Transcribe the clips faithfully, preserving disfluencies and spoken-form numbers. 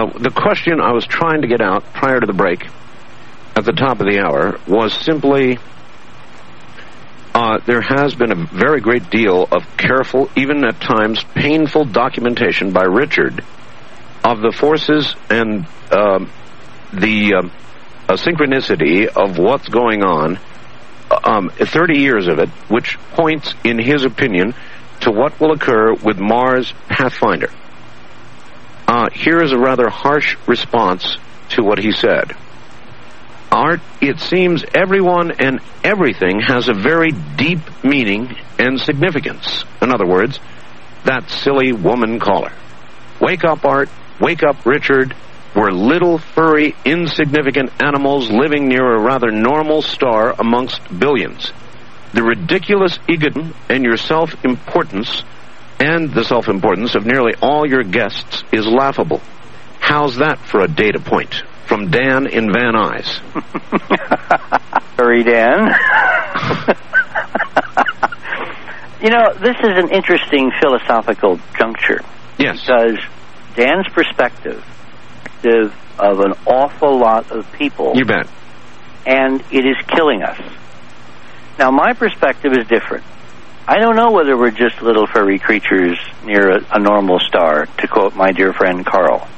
uh, the question I was trying to get out prior to the break at the top of the hour was simply, uh, there has been a very great deal of careful, even at times painful documentation by Richard of the forces and um, the um, uh, synchronicity of what's going on, um, thirty years of it, which points, in his opinion, to what will occur with Mars Pathfinder. Uh, here is a rather harsh response to what he said. Art, it seems everyone and everything has a very deep meaning and significance. In other words, that silly woman caller. Wake up, Art. Wake up, Richard. We're little, furry, insignificant animals living near a rather normal star amongst billions. The ridiculous egotism and your self-importance and the self-importance of nearly all your guests is laughable. How's that for a data point? From Dan in Van Nuys. Sorry, Dan. You know, this is an interesting philosophical juncture. Yes. Because Dan's perspective of an awful lot of people. You bet. And it is killing us. Now, my perspective is different. I don't know whether we're just little furry creatures near a, a normal star, to quote my dear friend Carl,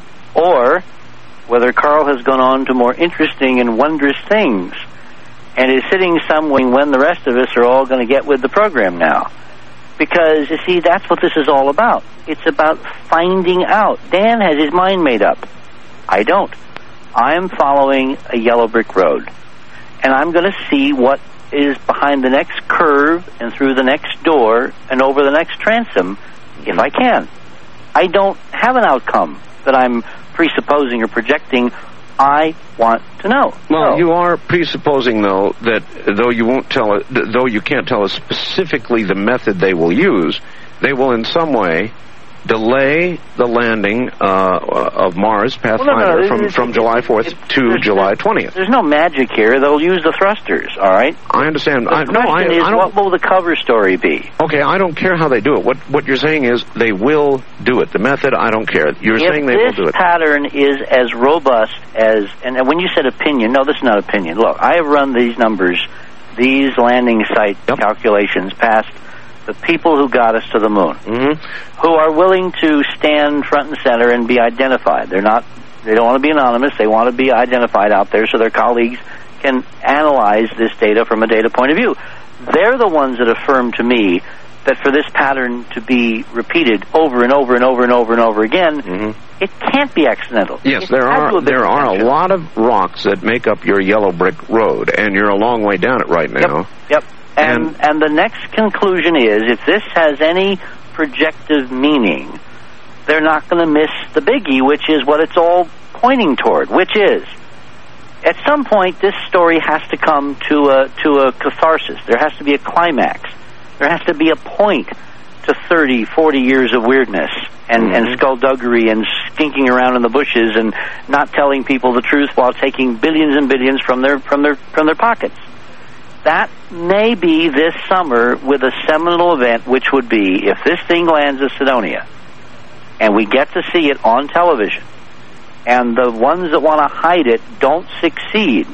or whether Carl has gone on to more interesting and wondrous things and is sitting somewhere when the rest of us are all going to get with the program now. Because, you see, that's what this is all about. It's about finding out. Dan has his mind made up. I don't. I'm following a yellow brick road. And I'm going to see what is behind the next curve and through the next door and over the next transom, if I can. I don't have an outcome that I'm presupposing or projecting. I want to know. Well, so, you are presupposing, though, that though you won't tell it, though you can't tell us specifically the method they will use, they will in some way delay the landing uh, of Mars Pathfinder well, no, no, from, it, from it, July fourth it, to July twentieth. There's no magic here. They'll use the thrusters, all right? I understand. The I, no, I, question is, I don't, what will the cover story be? Okay, I don't care how they do it. What what you're saying is they will do it. The method, I don't care. You're if saying they will do it. This pattern is as robust as, and when you said opinion, no, this is not opinion. Look, I have run these numbers, these landing site yep. calculations past the people who got us to the moon, mm-hmm. who are willing to stand front and center and be identified. They're not, they don't want to be anonymous. They want to be identified out there so their colleagues can analyze this data from a data point of view. They're the ones that affirm to me that for this pattern to be repeated over and over and over and over and over again, mm-hmm. it can't be accidental. Yes, it there are there are intentional. a lot of rocks that make up your yellow brick road, and you're a long way down it right now. Yep, yep. And, and and the next conclusion is, if this has any projective meaning, they're not going to miss the biggie, which is what it's all pointing toward, which is, at some point, this story has to come to a to a catharsis. There has to be a climax. There has to be a point to thirty, forty years of weirdness and, mm-hmm. and skullduggery and skinking around in the bushes and not telling people the truth while taking billions and billions from their from their from their pockets. That may be this summer with a seminal event, which would be, if this thing lands at Cydonia and we get to see it on television and the ones that want to hide it don't succeed,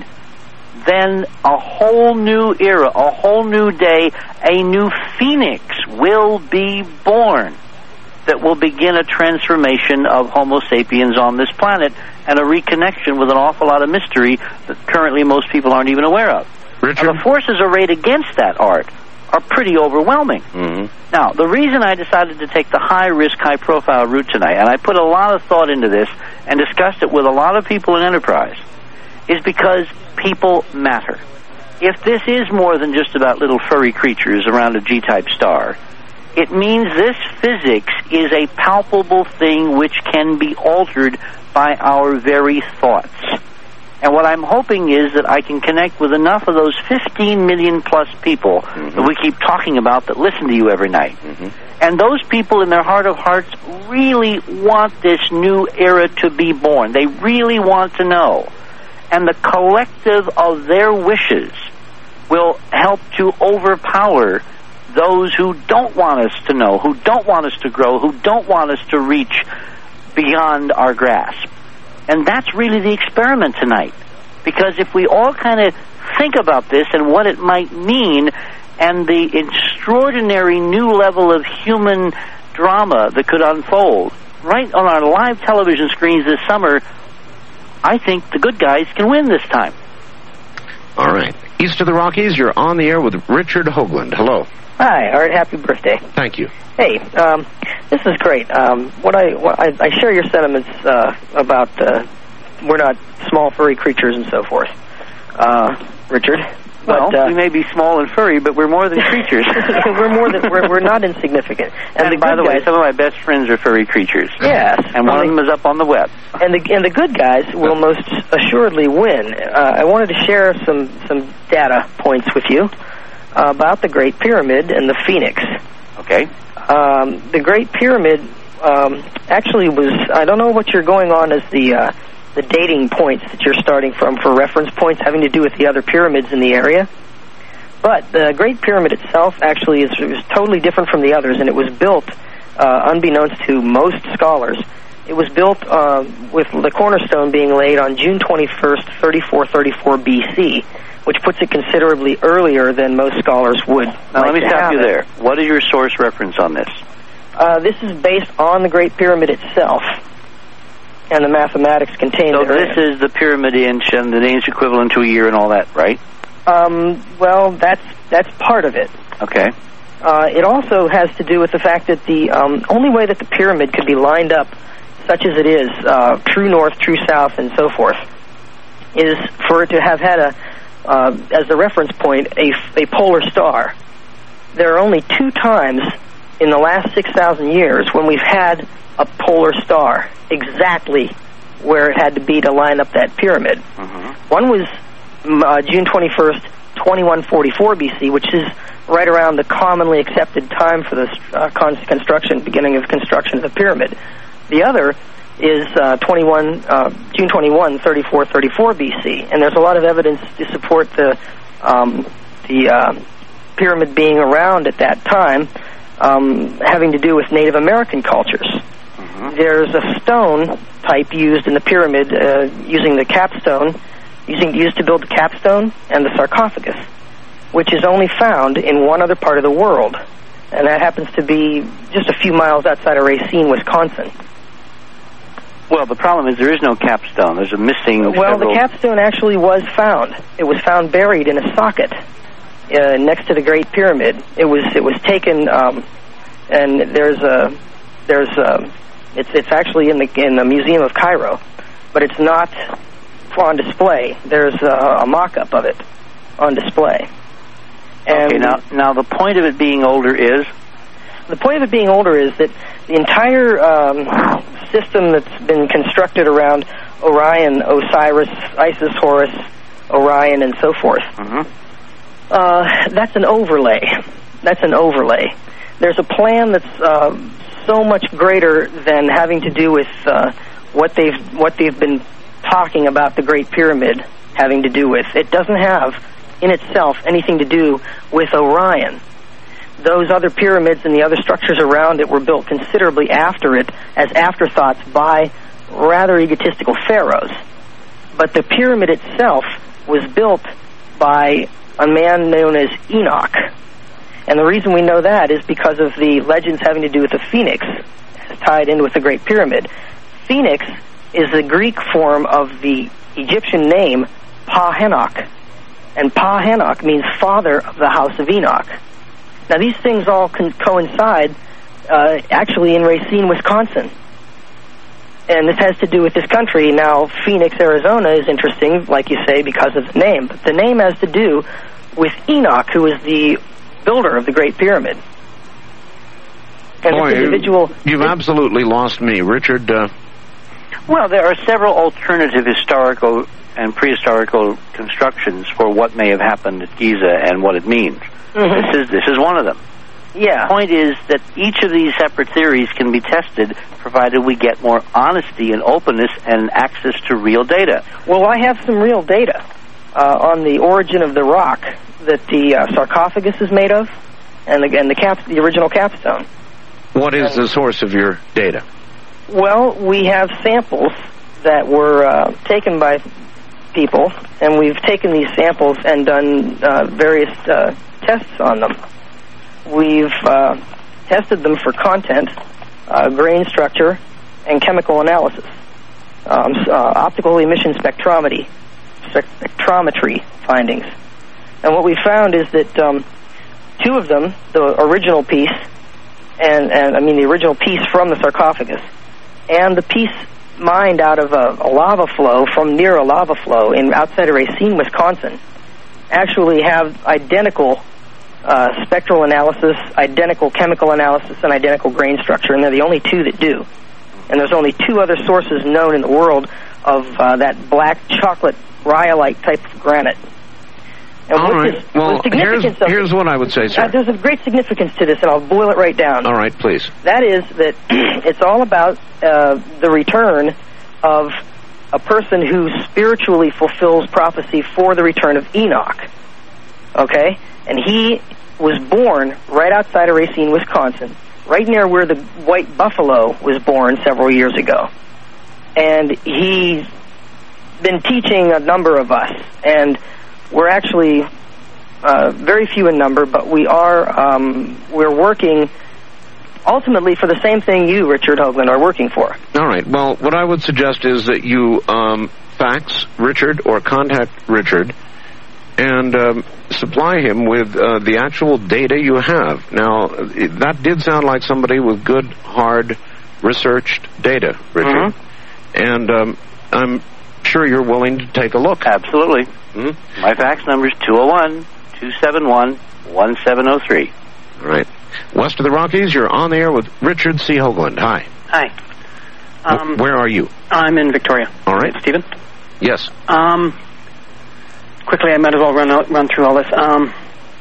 then a whole new era, a whole new day, a new phoenix will be born that will begin a transformation of Homo sapiens on this planet and a reconnection with an awful lot of mystery that currently most people aren't even aware of. Richard? And the forces arrayed against that, Art, are pretty overwhelming. Mm-hmm. Now, the reason I decided to take the high-risk, high-profile route tonight, and I put a lot of thought into this and discussed it with a lot of people in Enterprise, is because people matter. If this is more than just about little furry creatures around a G-type star, it means this physics is a palpable thing which can be altered by our very thoughts. And what I'm hoping is that I can connect with enough of those fifteen million plus people mm-hmm. that we keep talking about that listen to you every night. Mm-hmm. And those people in their heart of hearts really want this new era to be born. They really want to know. And the collective of their wishes will help to overpower those who don't want us to know, who don't want us to grow, who don't want us to reach beyond our grasp. And that's really the experiment tonight. Because if we all kind of think about this and what it might mean and the extraordinary new level of human drama that could unfold right on our live television screens this summer, I think the good guys can win this time. All right. East of the Rockies, you're on the air with Richard Hoagland. Hello. Hi, Art. Happy birthday. Thank you. Hey, um, this is great. Um, what I, what I I share your sentiments uh, about uh, we're not small furry creatures and so forth, uh, Richard. Well, but, uh, we may be small and furry, but we're more than creatures. we're more than we're, we're not insignificant. And, and the by the way, guys, some of my best friends are furry creatures. Yes, and one of them is up on the web. And the and the good guys will most assuredly win. Uh, I wanted to share some some data points with you uh, about the Great Pyramid and the Phoenix. Okay. Um, the Great Pyramid um, actually was. I don't know what you're going on as the. Uh, the dating points that you're starting from for reference points having to do with the other pyramids in the area. But the Great Pyramid itself actually is, is totally different from the others, and it was built, uh, unbeknownst to most scholars, it was built uh, with the cornerstone being laid on June twenty-first, thirty-four thirty-four B C, which puts it considerably earlier than most scholars would. Now, like let me stop you it. there. What is your source reference on this? Uh, this is based on the Great Pyramid itself and the mathematics contained so therein. So this is the pyramid inch, and the inch equivalent to a year and all that, right? Um, well, that's that's part of it. Okay. Uh, it also has to do with the fact that the um, only way that the pyramid could be lined up, such as it is, uh, true north, true south, and so forth, is for it to have had a, uh, as a reference point, a, a polar star. There are only two times in the last six thousand years when we've had a polar star exactly where it had to be to line up that pyramid. Mm-hmm. One was uh, June twenty-first, twenty-one forty-four B C, which is right around the commonly accepted time for the uh, con- construction, beginning of construction of the pyramid. The other is uh, twenty-one uh, June twenty-first, thirty-four thirty-four B C, and there's a lot of evidence to support the um, the uh, pyramid being around at that time, um, having to do with Native American cultures. Mm-hmm. There's a stone type used in the pyramid, uh, using the capstone, using used to build the capstone and the sarcophagus, which is only found in one other part of the world, and that happens to be just a few miles outside of Racine, Wisconsin. Well, the problem is there is no capstone. There's a missing. Well, several... the capstone actually was found. It was found buried in a socket uh, next to the Great Pyramid. It was it was taken, um, and there's a there's a, it's it's actually in the in the Museum of Cairo, but it's not on display. There's a, a mock-up of it on display. And okay, now now the point of it being older is. The point of it being older is that the entire um, system that's been constructed around Orion, Osiris, Isis, Horus, Orion, and so forth, mm-hmm. uh, that's an overlay. That's an overlay. There's a plan that's uh, so much greater than having to do with uh, what they've what they've been talking about the Great Pyramid having to do with. It doesn't have, in itself, anything to do with Orion. Those other pyramids and the other structures around it were built considerably after it as afterthoughts by rather egotistical pharaohs. But the pyramid itself was built by a man known as Enoch. And the reason we know that is because of the legends having to do with the phoenix tied in with the Great Pyramid. Phoenix is the Greek form of the Egyptian name Pa-Henok. And Pa-Henok means father of the house of Enoch. Now, these things all con- coincide uh, actually in Racine, Wisconsin. And this has to do with this country. Now, Phoenix, Arizona is interesting, like you say, because of the name. But the name has to do with Enoch, who was the builder of the Great Pyramid. And Boy, this individual... You've absolutely lost me. Richard... Uh... Well, there are several alternative historical and prehistorical constructions for what may have happened at Giza and what it means. Mm-hmm. This is this is one of them. Yeah. The point is that each of these separate theories can be tested, provided we get more honesty and openness and access to real data. Well, I have some real data uh, on the origin of the rock that the uh, sarcophagus is made of, and the and the cap the original capstone. What is the source of your data? Well, we have samples that were uh, taken by people, and we've taken these samples and done uh, various uh, tests on them. We've uh, tested them for content, uh, grain structure, and chemical analysis, um, uh, optical emission spectrometry, spectrometry findings. And what we found is that um, two of them, the original piece, and, and I mean the original piece from the sarcophagus, and the piece mined out of a, a lava flow from near a lava flow in outside of Racine, Wisconsin, actually have identical uh, spectral analysis, identical chemical analysis, and identical grain structure, and they're the only two that do. And there's only two other sources known in the world of uh, that black chocolate rhyolite type of granite. And All right. Is, well, here's, of here's it, what I would say, sir. Uh, there's a great significance to this, and I'll boil it right down. All right, please. That is that it's all about uh, the return of a person who spiritually fulfills prophecy for the return of Enoch. Okay? And he was born right outside of Racine, Wisconsin, right near where the white buffalo was born several years ago. And he's been teaching a number of us, and we're actually uh, very few in number, but we are um, we're working ultimately for the same thing you, Richard Hoagland, are working for. All right. Well, what I would suggest is that you um, fax Richard or contact Richard and um, supply him with uh, the actual data you have. Now, that did sound like somebody with good, hard, researched data, Richard. Mm-hmm. And um, I'm sure you're willing to take a look. Absolutely. Mm-hmm. My fax number is two oh one, two seven one, one seven oh three. All right. West of the Rockies, you're on the air with Richard C. Hoagland. Hi. Hi. Um, Where are you? I'm in Victoria. All right. Stephen? Yes. Um, quickly, I might as well run out, run through all this. Um,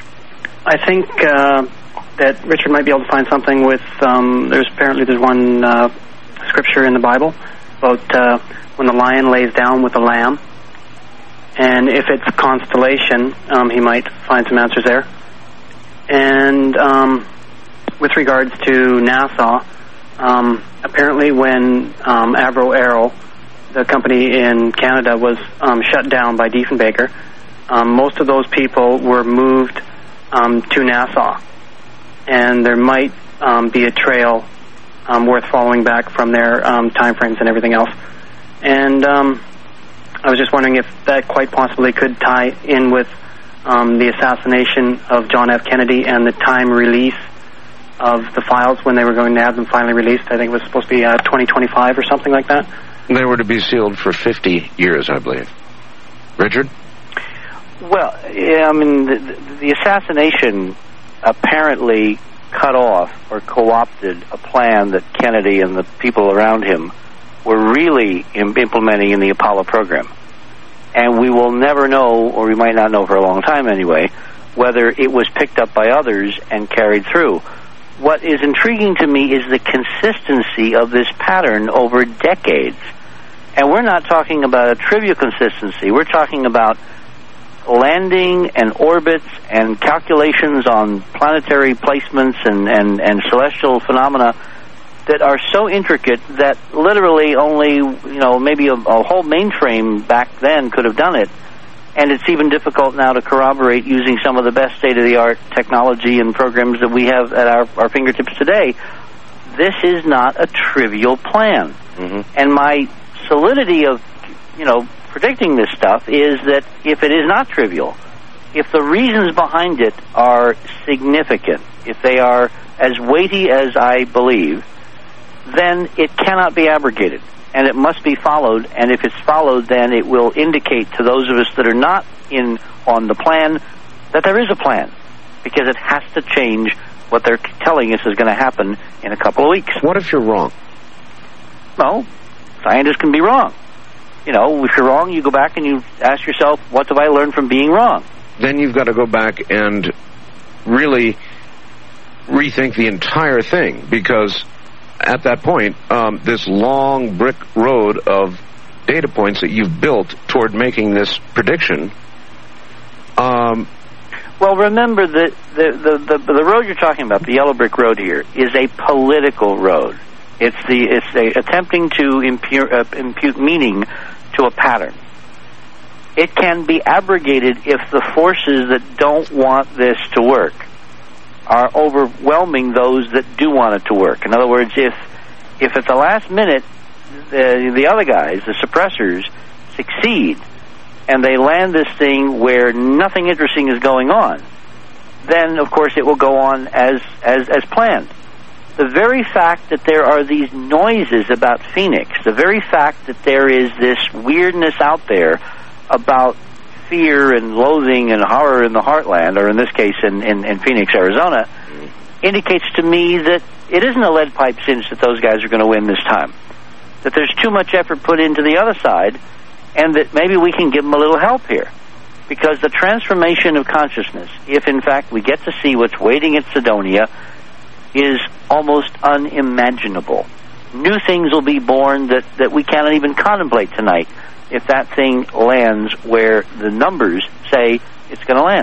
I think uh, that Richard might be able to find something with, um, there's apparently there's one uh, scripture in the Bible about uh, when the lion lays down with the lamb. And if it's constellation, um, he might find some answers there. And um, with regards to NASA, um, apparently when um, Avro Aero, the company in Canada, was um, shut down by Diefenbaker, um, most of those people were moved um, to NASA. And there might um, be a trail um, worth following back from their um, time frames and everything else. And um, I was just wondering if that quite possibly could tie in with um, the assassination of John F. Kennedy and the time release of the files when they were going to have them finally released. I think it was supposed to be uh, twenty twenty-five or something like that. They were to be sealed for fifty years, I believe. Richard? Well, yeah, I mean, the, the assassination apparently cut off or co-opted a plan that Kennedy and the people around him were really implementing in the Apollo program. And we will never know, or we might not know for a long time anyway, whether it was picked up by others and carried through. What is intriguing to me is the consistency of this pattern over decades. And we're not talking about a trivial consistency. We're talking about landing and orbits and calculations on planetary placements and, and, and celestial phenomena that are so intricate that literally only, you know, maybe a, a whole mainframe back then could have done it. And it's even difficult now to corroborate using some of the best state-of-the-art technology and programs that we have at our, our fingertips today. This is not a trivial plan. Mm-hmm. And my solidity of, you know, predicting this stuff is that if it is not trivial, if the reasons behind it are significant, if they are as weighty as I believe, then it cannot be abrogated, and it must be followed, and if it's followed, then it will indicate to those of us that are not in on the plan that there is a plan, because it has to change what they're telling us is going to happen in a couple of weeks. What if you're wrong? Well, scientists can be wrong. You know, if you're wrong, you go back and you ask yourself, what have I learned from being wrong? Then you've got to go back and really rethink the entire thing, because at that point, um, this long brick road of data points that you've built toward making this prediction. Um, well, remember that the, the, the, the road you're talking about, the yellow brick road here, is a political road. It's the it's a, attempting to impute, uh, impute meaning to a pattern. It can be abrogated if the forces that don't want this to work are overwhelming those that do want it to work. In other words, if if at the last minute the, the other guys, the suppressors, succeed and they land this thing where nothing interesting is going on, then of course it will go on as as, as planned. The very fact that there are these noises about Phoenix, the very fact that there is this weirdness out there about fear and loathing and horror in the heartland, or in this case in, in, in Phoenix, Arizona, indicates to me that it isn't a lead pipe cinch that those guys are going to win this time. That there's too much effort put into the other side, and that maybe we can give them a little help here. Because the transformation of consciousness, if in fact we get to see what's waiting at Cydonia, is almost unimaginable. New things will be born that, that we cannot even contemplate tonight if that thing lands where the numbers say it's going to land.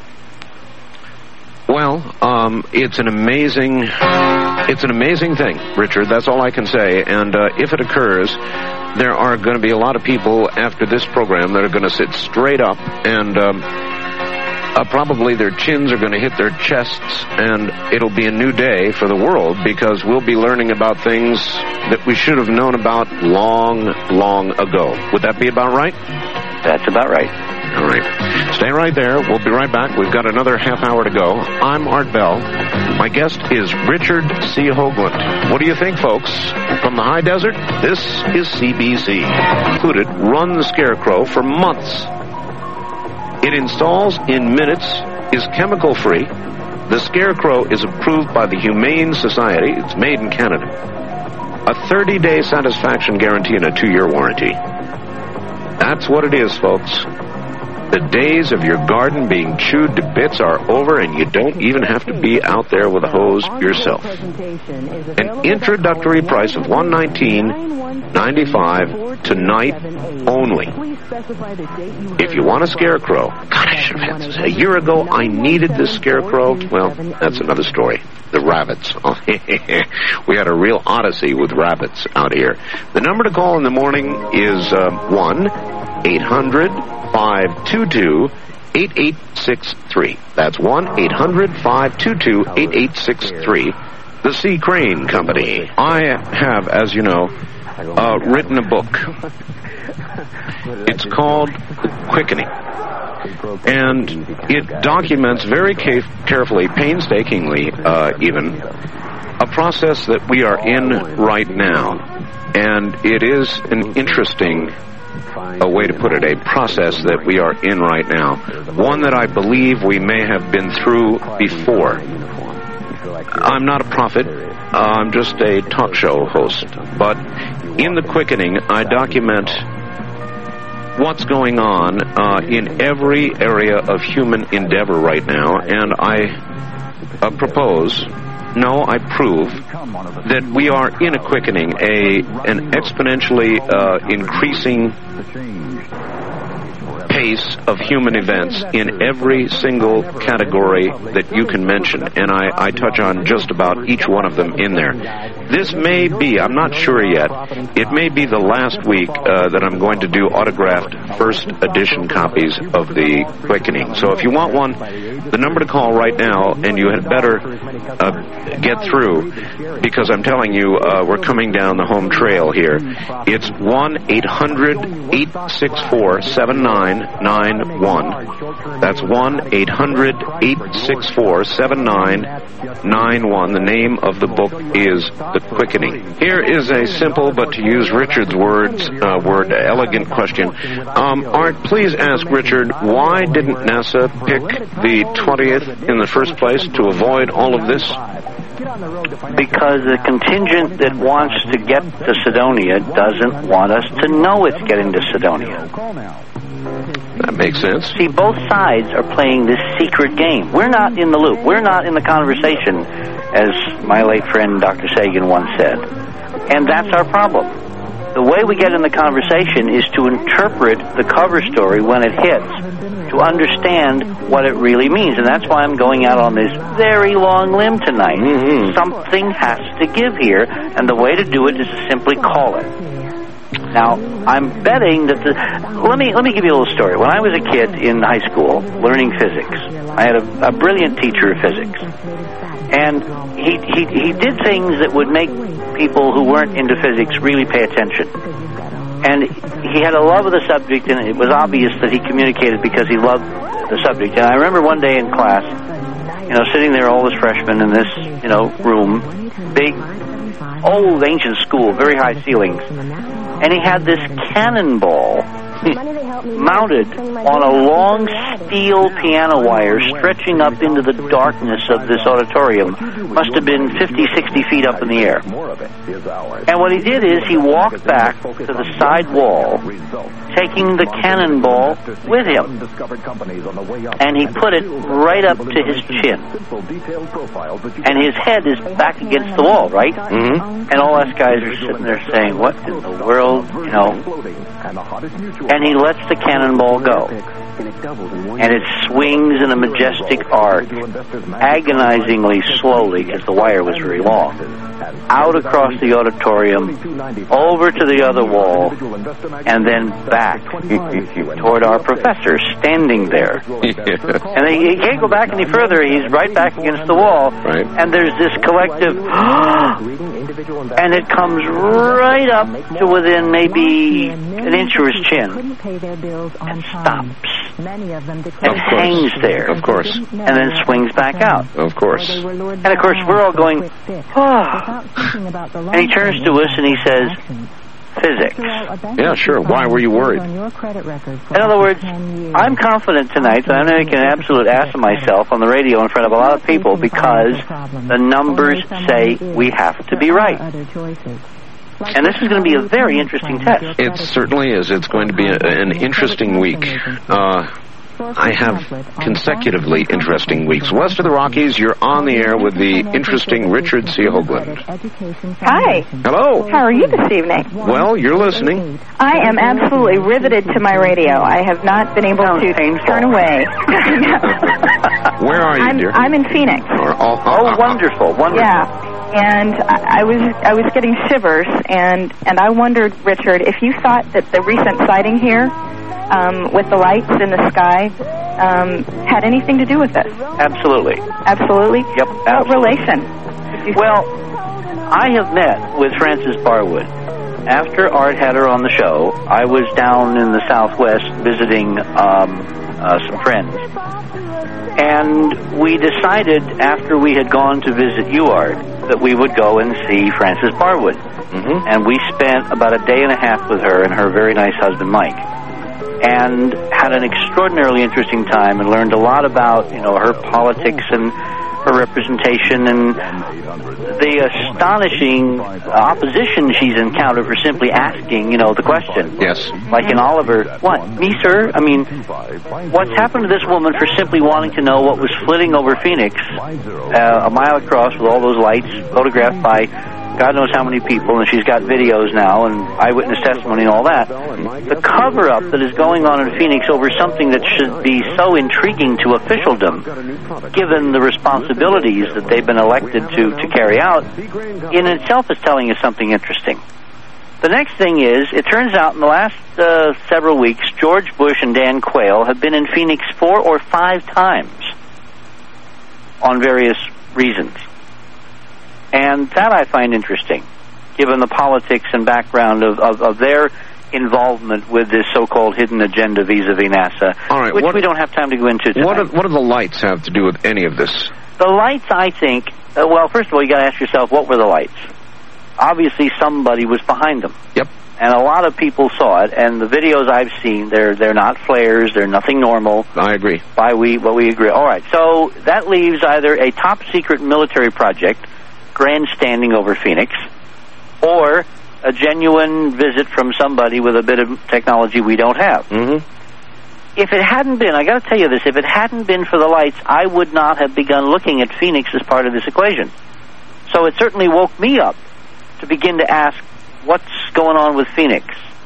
Well, um, it's an amazing, it's an amazing thing, Richard. That's all I can say. And uh, if it occurs, there are going to be a lot of people after this program that are going to sit straight up and um, uh, probably their chins are going to hit their chests, and it'll be a new day for the world because we'll be learning about things that we should have known about long, long ago. Would that be about right? That's about right. All right. Stay right there. We'll be right back. We've got another half hour to go. I'm Art Bell. My guest is Richard C. Hoagland. What do you think, folks? From the high desert, this is C B C. Included Run the Scarecrow for months. It installs in minutes, is chemical-free. The Scarecrow is approved by the Humane Society. It's made in Canada. A thirty-day satisfaction guarantee and a two-year warranty. That's what it is, folks. The days of your garden being chewed to bits are over, and you don't even have to be out there with a hose yourself. An introductory price of one hundred nineteen dollars and ninety-five cents tonight only. If you want a Scarecrow, God, I should have had this. A year ago, I needed this Scarecrow. Well, that's another story. The rabbits. We had a real odyssey with rabbits out here. The number to call in the morning is uh, one eight hundred five two two eight eight six three. That's one eight hundred five two two eight eight six three. The C. Crane Company. I have, as you know, uh, written a book. It's called The Quickening. And it documents very ca- carefully, painstakingly uh, even, a process that we are in right now. And it is an interesting a way to put it, a process that we are in right now. One that I believe we may have been through before. I'm not a prophet. Uh, I'm just a talk show host. But in The Quickening, I document what's going on uh, in every area of human endeavor right now, and I uh, propose, no, I prove, that we are in a quickening, a an exponentially uh, increasing pace of human events in every single category that you can mention, and I, I touch on just about each one of them in there. This may be, I'm not sure yet, it may be the last week uh, that I'm going to do autographed first edition copies of The Quickening. So if you want one, the number to call right now, and you had better uh, get through, because I'm telling you, uh, we're coming down the home trail here. It's one eight hundred eight six four seven nine nine one. That's one eight hundred eight six four seven nine nine one. The name of the book is The Quickening. Here is a simple, but to use Richard's words, uh, word, elegant question. Um, Art, please ask Richard, why didn't NASA pick the twentieth in the first place to avoid all of this? Because the contingent that wants to get to Cydonia doesn't want us to know it's getting to Cydonia. That makes sense. See, both sides are playing this secret game. We're not in the loop. We're not in the conversation, as my late friend Doctor Sagan once said. And that's our problem. The way we get in the conversation is to interpret the cover story when it hits. to understand what it really means. And that's why I'm going out on this very long limb tonight. Mm-hmm. Something has to give here, and the way to do it is to simply call it. Now, I'm betting that the... Let me let me give you a little story. When I was a kid in high school learning physics, I had a, a brilliant teacher of physics. And he, he, he did things that would make people who weren't into physics really pay attention. And he had a love of the subject, and it was obvious that he communicated because he loved the subject. And I remember one day in class, you know, sitting there, all those freshmen in this, you know, room, big, old, ancient school, very high ceilings. And he had this cannonball mounted on a long steel piano wire stretching up into the darkness of this auditorium. Must have been fifty, sixty feet up in the air. And what he did is he walked back to the side wall, taking the cannonball with him. And he put it right up to his chin. And his head is back against the wall, right? Mm-hmm. And all us guys are sitting there saying, what in the world, you know? And he lets the cannonball go. And it swings in a majestic arc, agonizingly slowly, because the wire was very long, out across the auditorium, over to the other wall, and then back toward our professor, standing there. And he, he can't go back any further. He's right back against the wall. Right. And there's this collective, and it comes right up to within maybe an inch of his chin, and stops. And hangs there. Of course. And then swings back out. Of course. And of course, we're all going, oh. And he turns to us and he says, physics. Yeah, sure. Why were you worried? In other words, I'm confident tonight that I'm making an absolute ass of myself on the radio in front of a lot of people because the numbers say we have to be right. And this is going to be a very interesting test. It certainly is. It's going to be a, an interesting week. Uh, I have consecutively interesting weeks. West of the Rockies, you're on the air with the interesting Richard C. Hoagland. Hi. Hello. How are you this evening? Well, you're listening. I am absolutely riveted to my radio. I have not been able Sounds to painful. turn away. Where are you, I'm, dear? I'm in Phoenix. Or, oh, Oh, wonderful, wonderful. Yeah. And I, I was I was getting shivers, and, and I wondered, Richard, if you thought that the recent sighting here um, with the lights in the sky um, had anything to do with this. Absolutely. Absolutely? Yep, What absolutely. relation? Well, I have met with Frances Barwood. After Art had her on the show, I was down in the Southwest visiting um, uh, some friends. And we decided, after we had gone to visit you, Art, that we would go and see Frances Barwood. Mm-hmm. And we spent about a day and a half with her and her very nice husband, Mike. And had an extraordinarily interesting time and learned a lot about, you know, her politics and her representation and the astonishing opposition she's encountered for simply asking, you know, the question. Yes. Like in Oliver, what, me, sir? I mean, what's happened to this woman for simply wanting to know what was flitting over Phoenix uh, a mile across with all those lights, photographed by God knows how many people, and she's got videos now and eyewitness testimony and all that. The cover-up that is going on in Phoenix over something that should be so intriguing to officialdom, given the responsibilities that they've been elected to, to carry out, in itself is telling us something interesting. The next thing is, it turns out in the last uh, several weeks, George Bush and Dan Quayle have been in Phoenix four or five times on various reasons. And that I find interesting, given the politics and background of, of, of their involvement with this so-called hidden agenda vis-a-vis NASA, All right, which what, we don't have time to go into tonight. What do, what do the lights have to do with any of this? The lights, I think, uh, well, first of all, you got to ask yourself, what were the lights? Obviously, somebody was behind them. Yep. And a lot of people saw it, and the videos I've seen, they're they're not flares, they're nothing normal. I agree. By we, what we agree. All right, so that leaves either a top-secret military project, grandstanding over Phoenix, or a genuine visit from somebody with a bit of technology we don't have. Mm-hmm. If it hadn't been, I got to tell you this, if it hadn't been for the lights, I would not have begun looking at Phoenix as part of this equation. So it certainly woke me up to begin to ask, what's going on with Phoenix?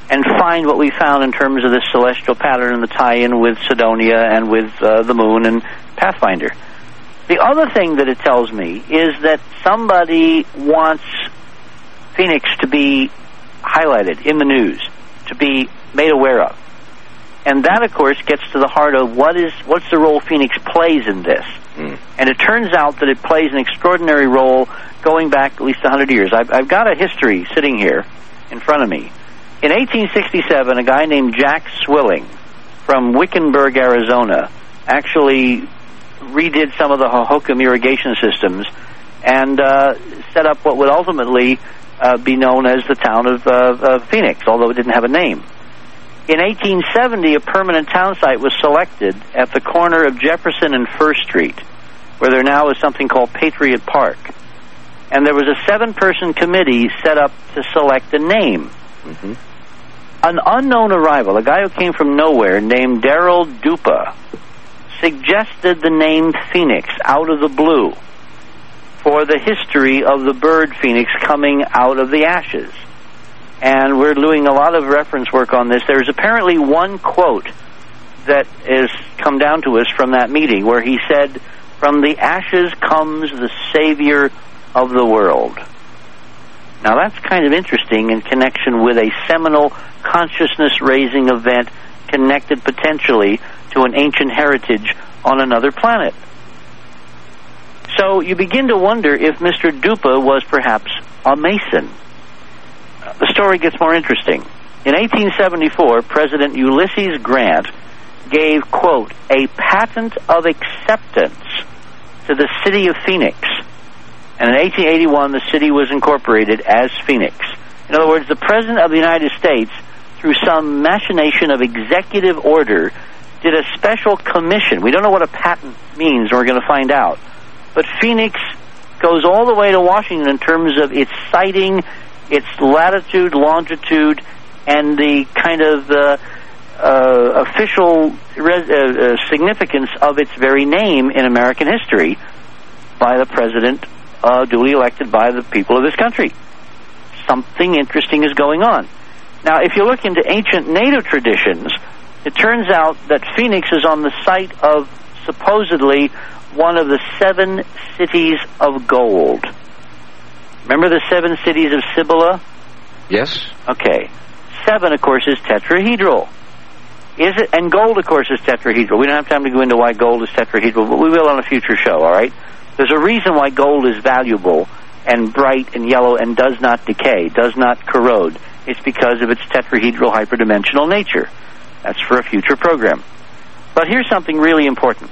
and find what we found in terms of this celestial pattern and the tie-in with Sidonia and with uh, the moon and Pathfinder. The other thing that it tells me is that somebody wants Phoenix to be highlighted in the news, to be made aware of. And that, of course, gets to the heart of what is what's the role Phoenix plays in this. Mm. And it turns out that it plays an extraordinary role going back at least one hundred years. I've, I've got a history sitting here in front of me. In eighteen sixty-seven, a guy named Jack Swilling from Wickenburg, Arizona, actually redid some of the Hohokam irrigation systems and uh, set up what would ultimately uh, be known as the town of, uh, of Phoenix, although it didn't have a name. In eighteen seventy, a permanent town site was selected at the corner of Jefferson and First Street, where there now is something called Patriot Park. And there was a seven-person committee set up to select a name. Mm-hmm. An unknown arrival, a guy who came from nowhere named Darrell Dupa, suggested the name Phoenix out of the blue for the history of the bird Phoenix coming out of the ashes. And we're doing a lot of reference work on this. There's apparently one quote that has come down to us from that meeting where he said, "From the ashes comes the savior of the world." Now that's kind of interesting in connection with a seminal consciousness-raising event connected potentially to an ancient heritage on another planet. So you begin to wonder if Mister Dupa was perhaps a Mason. The story gets more interesting. In eighteen seventy-four, President Ulysses Grant gave, quote, "a patent of acceptance to the city of Phoenix." And in eighteen eighty-one, the city was incorporated as Phoenix. In other words, the President of the United States, through some machination of executive order, did a special commission. We don't know what a patent means, and we're going to find out. But Phoenix goes all the way to Washington in terms of its siting, its latitude, longitude, and the kind of uh, uh, official res- uh, uh, significance of its very name in American history by the President Uh, duly elected by the people of this country. Something interesting is going on. Now, if you look into ancient native traditions, it turns out that Phoenix is on the site of supposedly one of the seven cities of gold. Remember the seven cities of Cibola? Yes. Okay. Seven, of course, is tetrahedral. Is it? And gold, of course, is tetrahedral. We don't have time to go into why gold is tetrahedral, but we will on a future show, all right? There's a reason why gold is valuable and bright and yellow and does not decay, does not corrode. It's because of its tetrahedral hyperdimensional nature. That's for a future program. But here's something really important.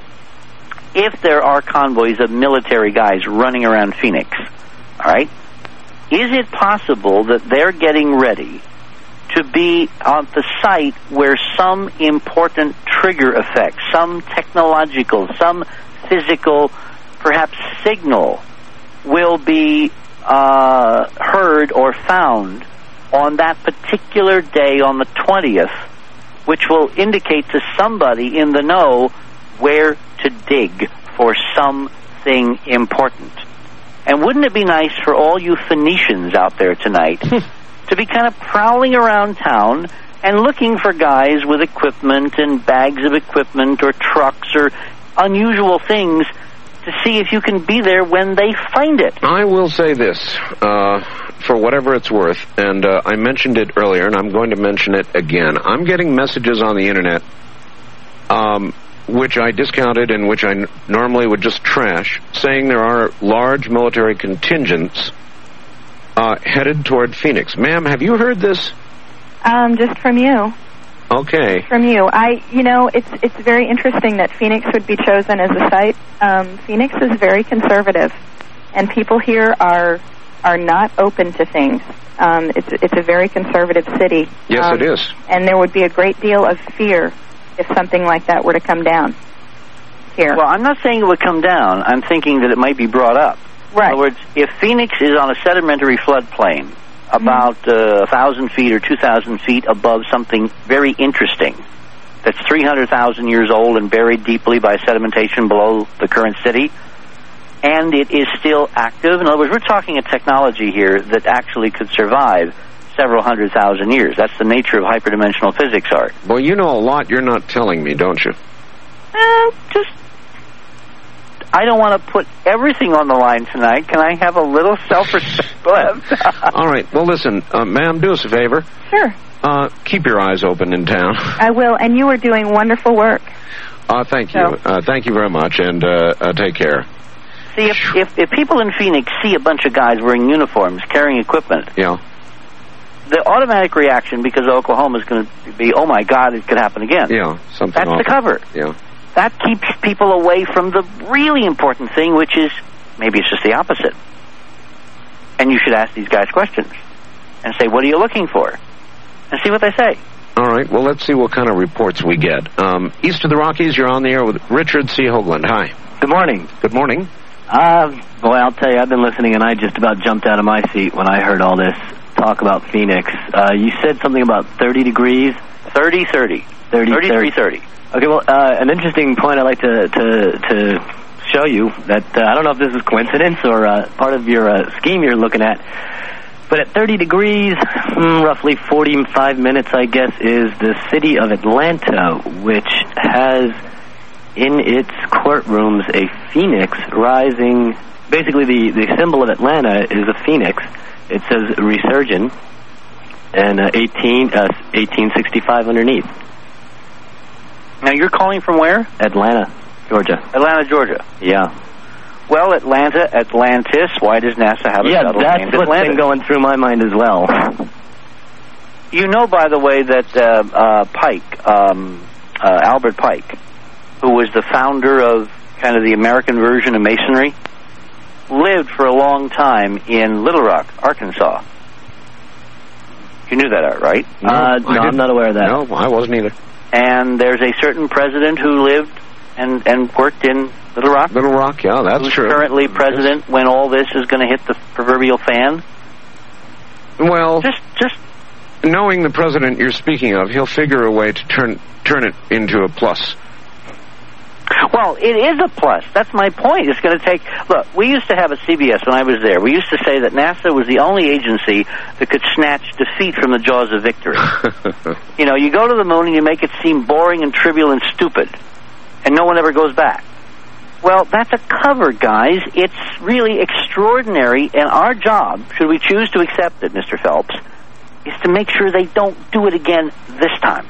If there are convoys of military guys running around Phoenix, all right, is it possible that they're getting ready to be on the site where some important trigger effect, some technological, some physical, perhaps signal, will be uh, heard or found on that particular day on the twentieth, which will indicate to somebody in the know where to dig for something important. And wouldn't it be nice for all you Phoenicians out there tonight to be kind of prowling around town and looking for guys with equipment and bags of equipment or trucks or unusual things to see if you can be there when they find it? I will say this, uh, for whatever it's worth, and uh, I mentioned it earlier, and I'm going to mention it again. I'm getting messages on the Internet, um, which I discounted and which I n- normally would just trash, saying there are large military contingents uh, headed toward Phoenix. Ma'am, have you heard this? Um, just from you. Okay. From you. I, you know, it's it's very interesting that Phoenix would be chosen as a site. Um, Phoenix is very conservative, and people here are are not open to things. Um, it's it's a very conservative city. Yes, um, it is. And there would be a great deal of fear if something like that were to come down here. Well, I'm not saying it would come down. I'm thinking that it might be brought up. Right. In other words, if Phoenix is on a sedimentary floodplain, about uh, one thousand feet or two thousand feet above something very interesting that's three hundred thousand years old and buried deeply by sedimentation below the current city, and it is still active. In other words, we're talking a technology here that actually could survive several hundred thousand years. That's the nature of hyperdimensional physics, Art. Well, you know a lot you're not telling me, don't you? Uh, just... I don't want to put everything on the line tonight. Can I have a little self-respect left? All right. Well, listen, uh, ma'am, do us a favor. Sure. Uh, keep your eyes open in town. I will, and you are doing wonderful work. Uh, thank you. So. Uh, thank you very much, and uh, uh, take care. See, if, if if people in Phoenix see a bunch of guys wearing uniforms, carrying equipment, yeah, the automatic reaction, because Oklahoma is going to be, oh my God, it could happen again. Yeah, something. That's awful. the cover. Yeah. That keeps people away from the really important thing, which is maybe it's just the opposite. And you should ask these guys questions and say, what are you looking for? And see what they say. All right. Well, let's see what kind of reports we get. Um, east of the Rockies, you're on the air with Richard C. Hoagland. Hi. Good morning. Good morning. Uh, boy, I'll tell you, I've been listening, and I just about jumped out of my seat when I heard all this talk about Phoenix. Uh, you said something about thirty degrees? thirty thirty. thirty, thirty-three thirty. Okay, well, uh, an interesting point I'd like to to, to show you that uh, I don't know if this is coincidence or uh, part of your uh, scheme you're looking at, but at thirty degrees, mm, roughly forty-five minutes, I guess, is the city of Atlanta, which has in its courtrooms a phoenix rising. Basically, the, the symbol of Atlanta is a phoenix. It says Resurgent and uh, eighteen, uh, eighteen sixty-five underneath. Now, you're calling from where? Atlanta, Georgia. Atlanta, Georgia. Yeah. Well, Atlanta, Atlantis, why does NASA have a yeah, shuttle that's named what's Atlantis? been going through my mind as well. You know, by the way, that uh, uh, Pike, um, uh, Albert Pike, who was the founder of kind of the American version of Masonry, lived for a long time in Little Rock, Arkansas. You knew that, Art, right? No, uh, no I'm not aware of that. No, I wasn't either. And there's a certain president who lived and, and worked in Little Rock. Little Rock, yeah, that's who's true. currently president yes. when all this is going to hit the proverbial fan. Well, just just knowing the president you're speaking of, he'll figure a way to turn turn it into a plus. Well, it is a plus. That's my point. It's going to take... Look, we used to have at C B S when I was there, we used to say that NASA was the only agency that could snatch defeat from the jaws of victory. You know, you go to the moon and you make it seem boring and trivial and stupid, and no one ever goes back. Well, that's a cover, guys. It's really extraordinary, and our job, should we choose to accept it, Mister Phelps, is to make sure they don't do it again this time.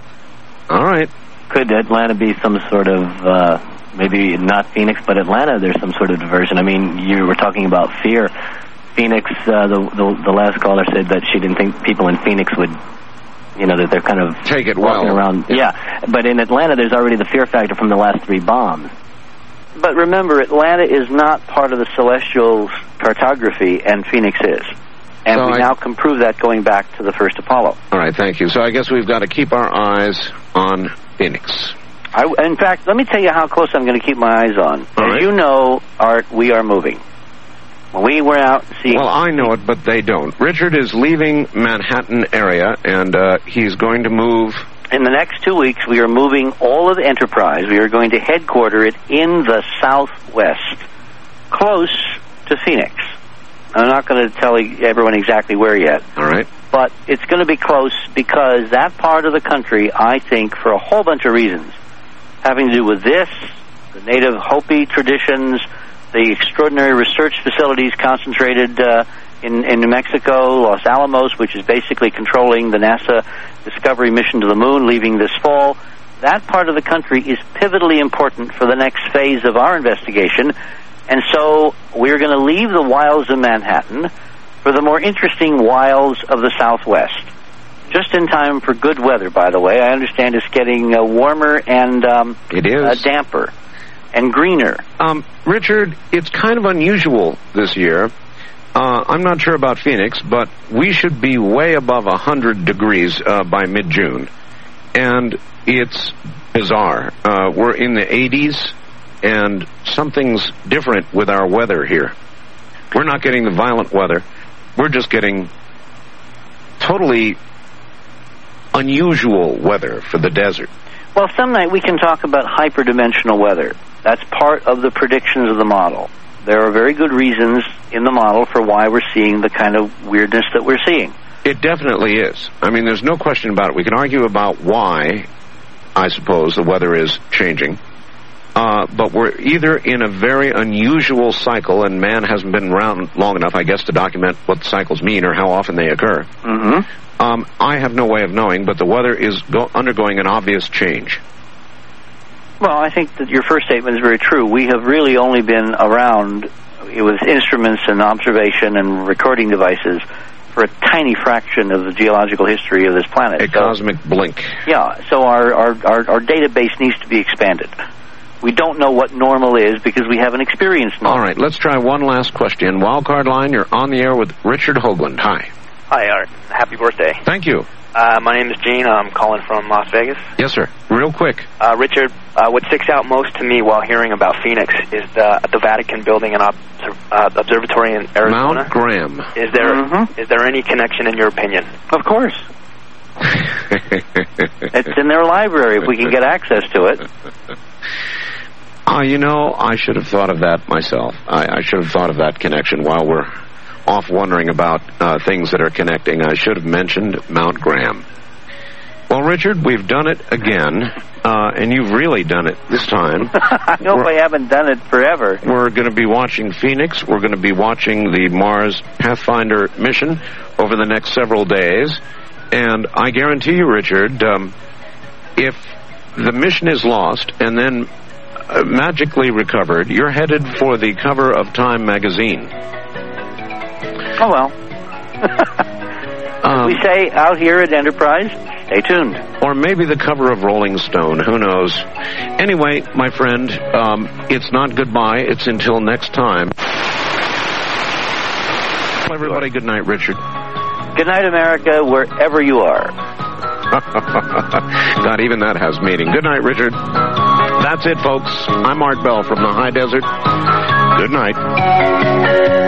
All right. Could Atlanta be some sort of, uh, maybe not Phoenix, but Atlanta, there's some sort of diversion? I mean, you were talking about fear. Phoenix, uh, the, the the last caller said that she didn't think people in Phoenix would, you know, that they're kind of take it walking well. around. Yeah. yeah, but in Atlanta, there's already the fear factor from the last three bombs. But remember, Atlanta is not part of the celestial cartography, and Phoenix is. And so we I, now can prove that going back to the first Apollo. All right, thank you. So I guess we've got to keep our eyes on Phoenix. I, in fact, let me tell you how close I'm going to keep my eyes on. All As right. you know, Art, we are moving. When we were out seeing... Well, I know it, but they don't. Richard is leaving Manhattan area, and uh, he's going to move... In the next two weeks, we are moving all of Enterprise. We are going to headquarter it in the southwest, close to Phoenix. I'm not going to tell everyone exactly where yet. All right. But it's going to be close because that part of the country, I think, for a whole bunch of reasons, having to do with this, the native Hopi traditions, the extraordinary research facilities concentrated uh, in, in New Mexico, Los Alamos, which is basically controlling the NASA Discovery mission to the moon, leaving this fall. That part of the country is pivotally important for the next phase of our investigation. And so we're going to leave the wilds of Manhattan for the more interesting wilds of the Southwest. Just in time for good weather, by the way. I understand it's getting uh, warmer and um, it is. Uh, damper and greener. Um, Richard, it's kind of unusual this year. Uh, I'm not sure about Phoenix, but we should be way above one hundred degrees uh, by mid-June. And it's bizarre. Uh, we're in the eighties, and something's different with our weather here. We're not getting the violent weather. We're just getting totally unusual weather for the desert. Well, some night we can talk about hyperdimensional weather. That's part of the predictions of the model. There are very good reasons in the model for why we're seeing the kind of weirdness that we're seeing. It definitely is. I mean, there's no question about it. We can argue about why, I suppose, the weather is changing. Uh, but we're either in a very unusual cycle, and man hasn't been around long enough, I guess, to document what the cycles mean or how often they occur. Mm-hmm. Um, I have no way of knowing, but the weather is go- undergoing an obvious change. Well, I think that your first statement is very true. We have really only been around with instruments and observation and recording devices for a tiny fraction of the geological history of this planet. A so, cosmic blink. Yeah, so our, our, our, our database needs to be expanded. We don't know what normal is because we haven't experienced normal. All right, let's try one last question. Wildcard line, you're on the air with Richard Hoagland. Hi. Hi, Art. Happy birthday. Thank you. Uh, my name is Gene. I'm calling from Las Vegas. Yes, sir. Real quick. Uh, Richard, uh, what sticks out most to me while hearing about Phoenix is the, the Vatican building an ob- uh, observatory in Arizona. Mount Graham. Is there Mm-hmm. is there any connection in your opinion? Of course. It's in their library if we can get access to it. Uh, you know, I should have thought of that myself. I, I should have thought of that connection while we're off wondering about uh, things that are connecting. I should have mentioned Mount Graham. Well, Richard, we've done it again, uh, and you've really done it this time. I hope We're- I haven't done it forever. We're going to be watching Phoenix. We're going to be watching the Mars Pathfinder mission over the next several days. And I guarantee you, Richard, um, if the mission is lost and then uh, magically recovered, you're headed for the cover of Time magazine. Oh, well. Um, we say out here at Enterprise, stay tuned. Or maybe the cover of Rolling Stone. Who knows? Anyway, my friend, um, it's not goodbye. It's until next time. Everybody, good night, Richard. Good night, America, wherever you are. God, even that has meaning. Good night, Richard. That's it, folks. I'm Art Bell from the High Desert. Good night.